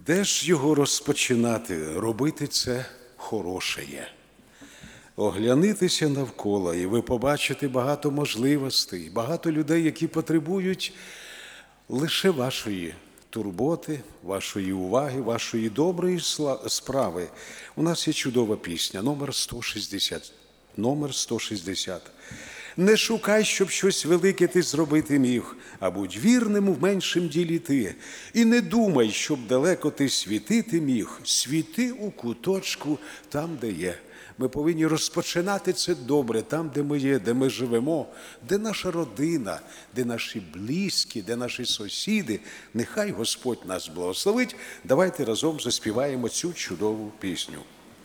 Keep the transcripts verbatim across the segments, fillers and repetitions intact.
Де ж його розпочинати? Робити це хороше є. Оглянитися навколо, і ви побачите багато можливостей, багато людей, які потребують лише вашої турботи, вашої уваги, вашої доброї справи. У нас є чудова пісня, номер сто шістдесят. Номер сто шістдесят. Не шукай, щоб щось велике ти зробити міг, а будь вірним в меншим ділі ти. І не думай, щоб далеко ти світити міг. Світи у куточку там, де є. Ми повинні розпочинати це добре, там, де ми є, де ми живемо, де наша родина, де наші близькі, де наші сусіди. Нехай Господь нас благословить. Давайте разом заспіваємо цю чудову пісню.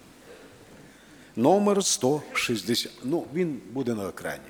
Номер сто шістдесят. Ну, він буде на екрані.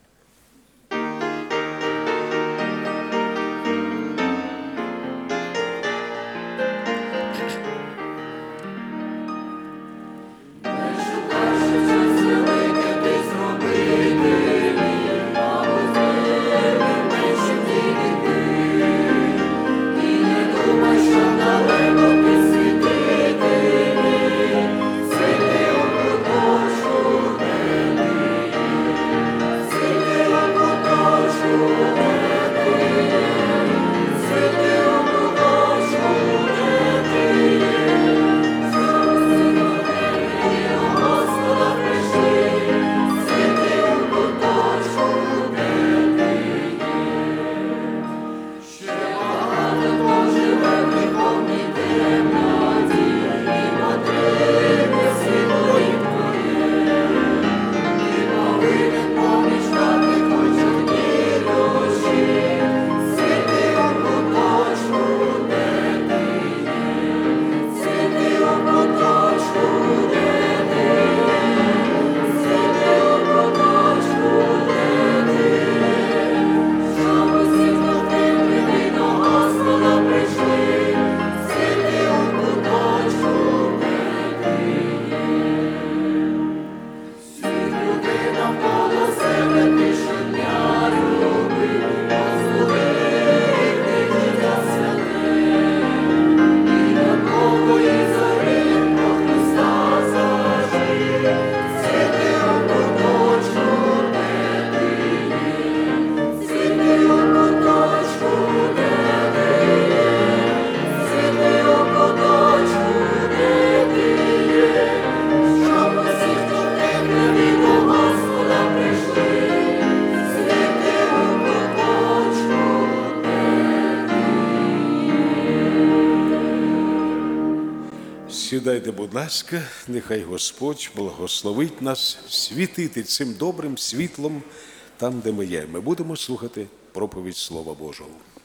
Сідайте, будь ласка, нехай Господь благословить нас світити цим добрим світлом там, де ми є. Ми будемо слухати проповідь Слова Божого.